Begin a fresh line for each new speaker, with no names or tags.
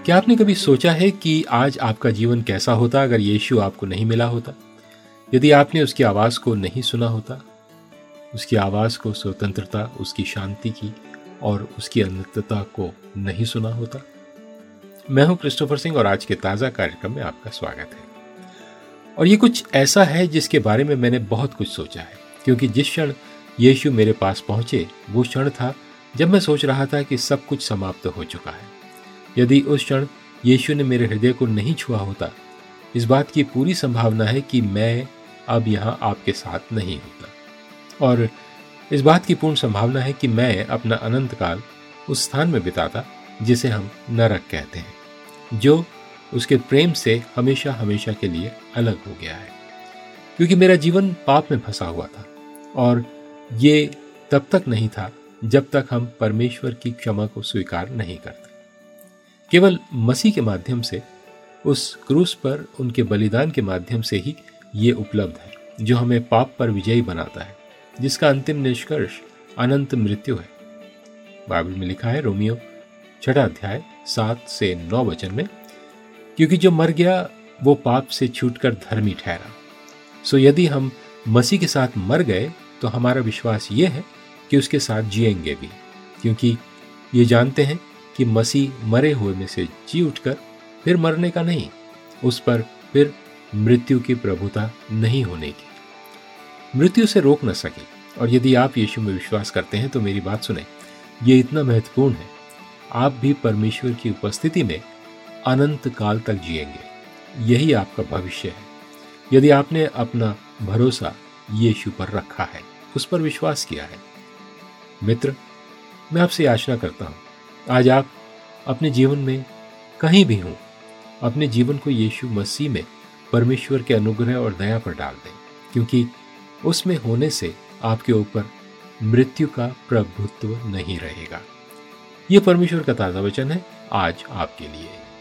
क्या आपने कभी सोचा है कि आज आपका जीवन कैसा होता अगर यीशु आपको नहीं मिला होता? यदि आपने उसकी आवाज़ को नहीं सुना होता, उसकी आवाज़ को, स्वतंत्रता, उसकी शांति की और उसकी अनंतता को नहीं सुना होता? मैं हूं क्रिस्टोफर सिंह और आज के ताज़ा कार्यक्रम में आपका स्वागत है। और ये कुछ ऐसा है जिसके बारे में मैंने बहुत कुछ सोचा है, क्योंकि जिस क्षण यीशु मेरे पास पहुंचे वो क्षण था जब मैं सोच रहा था कि सब कुछ समाप्त हो चुका है। यदि उस क्षण यीशु ने मेरे हृदय को नहीं छुआ होता, इस बात की पूरी संभावना है कि मैं अब यहाँ आपके साथ नहीं होता, और इस बात की पूर्ण संभावना है कि मैं अपना अनंत काल उस स्थान में बिताता जिसे हम नरक कहते हैं, जो उसके प्रेम से हमेशा हमेशा के लिए अलग हो गया है। क्योंकि मेरा जीवन पाप में फंसा हुआ था, और ये तब तक नहीं था जब तक हम परमेश्वर की क्षमा को स्वीकार नहीं करते। केवल मसीह के माध्यम से, उस क्रूस पर उनके बलिदान के माध्यम से ही ये उपलब्ध है, जो हमें पाप पर विजयी बनाता है, जिसका अंतिम निष्कर्ष अनंत मृत्यु है। बाइबल में लिखा है, रोमियो 6 अध्याय 7 से 9 वचन में, क्योंकि जो मर गया वो पाप से छूटकर धर्मी ठहरा। सो यदि हम मसीह के साथ मर गए तो हमारा विश्वास ये है कि उसके साथ जिएंगे भी, क्योंकि ये जानते हैं कि मसीह मरे हुए में से जी उठकर फिर मरने का नहीं, उस पर फिर मृत्यु की प्रभुता नहीं होने की, मृत्यु से रोक न सके। और यदि आप यीशु में विश्वास करते हैं तो मेरी बात सुने, ये इतना महत्वपूर्ण है, आप भी परमेश्वर की उपस्थिति में अनंत काल तक जिएंगे। यही आपका भविष्य है, यदि आपने अपना भरोसा यीशु पर रखा है, उस पर विश्वास किया है। मित्र, मैं आपसे याचना करता हूं, आज आप अपने जीवन में कहीं भी हों, अपने जीवन को यीशु मसीह में परमेश्वर के अनुग्रह और दया पर डाल दें, क्योंकि उसमें होने से आपके ऊपर मृत्यु का प्रभुत्व नहीं रहेगा। यह परमेश्वर का ताजा वचन है आज आपके लिए।